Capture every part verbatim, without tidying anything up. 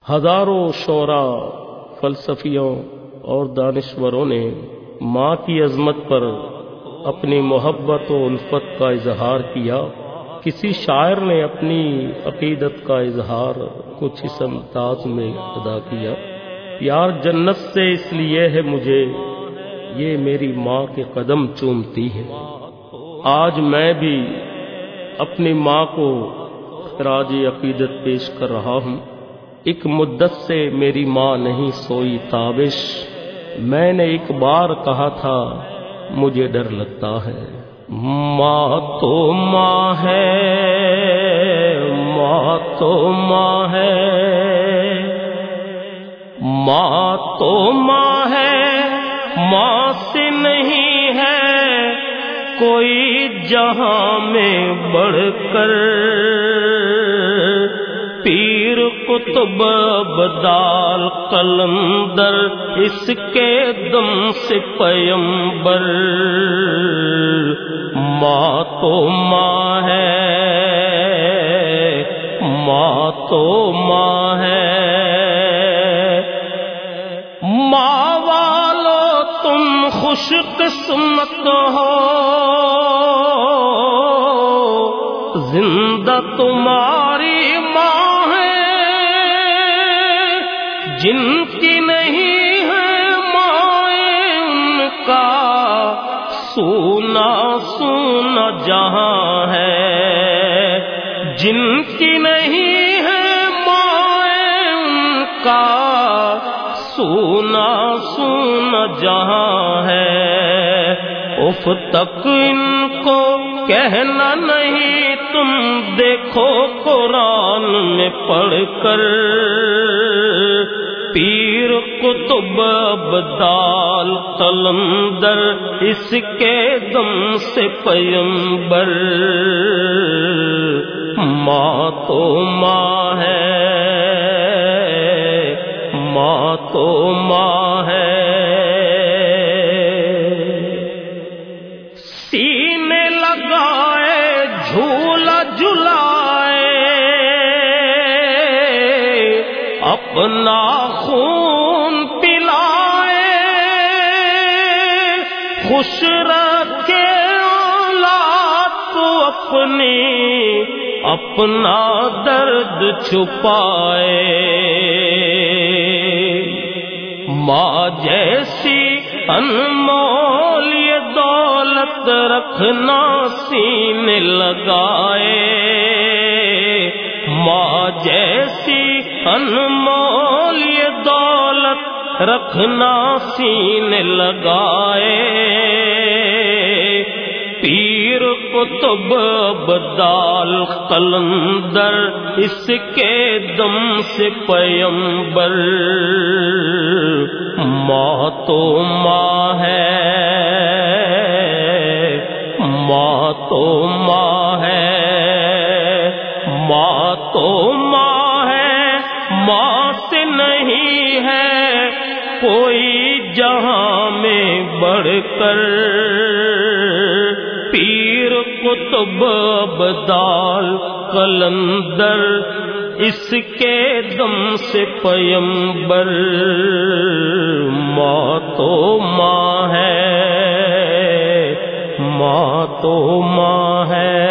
ہزاروں شعراء، فلسفیوں اور دانشوروں نے ماں کی عظمت پر اپنی محبت و الفت کا اظہار کیا۔ کسی شاعر نے اپنی عقیدت کا اظہار کچھ اس انداز میں ادا کیا: پیار جنت سے اس لیے ہے مجھے، یہ میری ماں کے قدم چومتی ہے۔ آج میں بھی اپنی ماں کو خراج عقیدت پیش کر رہا ہوں۔ ایک مدت سے میری ماں نہیں سوئی تابش، میں نے ایک بار کہا تھا مجھے ڈر لگتا ہے۔ ماں تو ماں ہے، ماں تو ماں ہے، ماں تو ماں ہے، ماں سے نہیں ہے کوئی جہاں میں بڑھ کر۔ پیر قطب ابدال قلندر اس کے دم سے پیمبر۔ ماں تو ماں ہے، ماں تو ماں ہے۔ ماں والو تم خوش قسمت ہو، زندہ تمہاری ماں ہے۔ جن کی نہیں ہے مائیں ان کا سونا سونا جہاں ہے۔ جن کی نہیں ہے مائیں ان کا سونا سونا جہاں ہے۔ اف تک ان کو کہنا نہیں، تم دیکھو قرآن میں پڑھ کر۔ پیر قطب ابدال قلندر اس کے دم سے پیمبر۔ ماں تو ماں ہے، ماں تو ماں ہے۔ سینے لگائے جھولا جھلائے، اپنا خون پلائے، خوش رکھے اولاد کو اپنی، اپنا درد چھپائے۔ ماں جیسی انمول یہ دولت رکھنا سینے لگائے۔ ماں جیسی انمول یہ دولت رکھنا سینے لگائے۔ پیر قطب ابدال قلندر اس کے دم سے پیمبر۔ ماں تو ماں ہے، ماں تو ماں ہے، ماں تو ماں ہے، ماں سے نہیں ہے کوئی جہاں میں بڑھ کر۔ پیر قطب ابدال قلندر اس کے دم سے پیمبر۔ ماں تو ماں ہے، ماں تو ماں ہے۔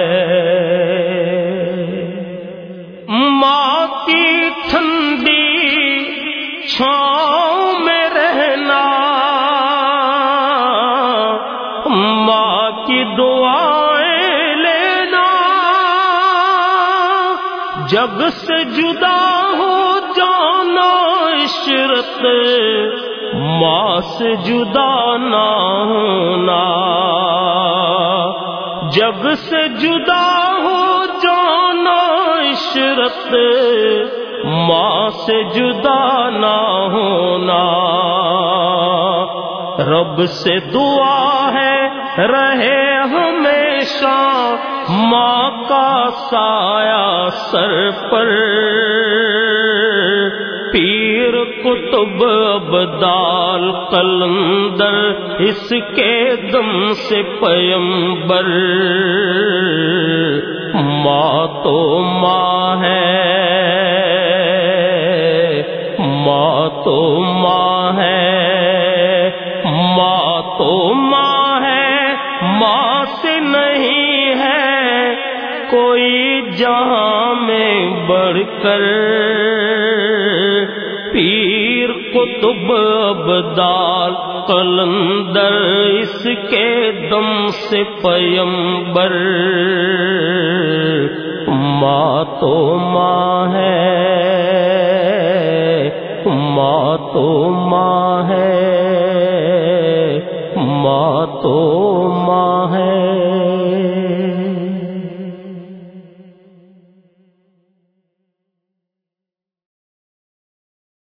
ماں کی ٹھنڈی چھاؤں میں رہنا، ماں کی دعائیں لینا، جگ سے جدا ہو جانا عشرت، ماں سے جدا نہ ہونا۔ جگ سے جدا ہو جانا عشرت، ماں سے جدا نہ ہونا۔ رب سے دعا ہے رہے ہمیشہ ماں کا سایہ سر پر۔ پیر قطب ابدال قلندر اس کے دم سے پیمبر۔ ماں تو ماں ہے، تو ماں ہے، ماں تو ماں ہے، ماں سے نہیں ہے کوئی جہاں میں بڑھ کر، پیر قطب ابدال قلندر اس کے دم سے پیمبر، ماں تو ماں ہے۔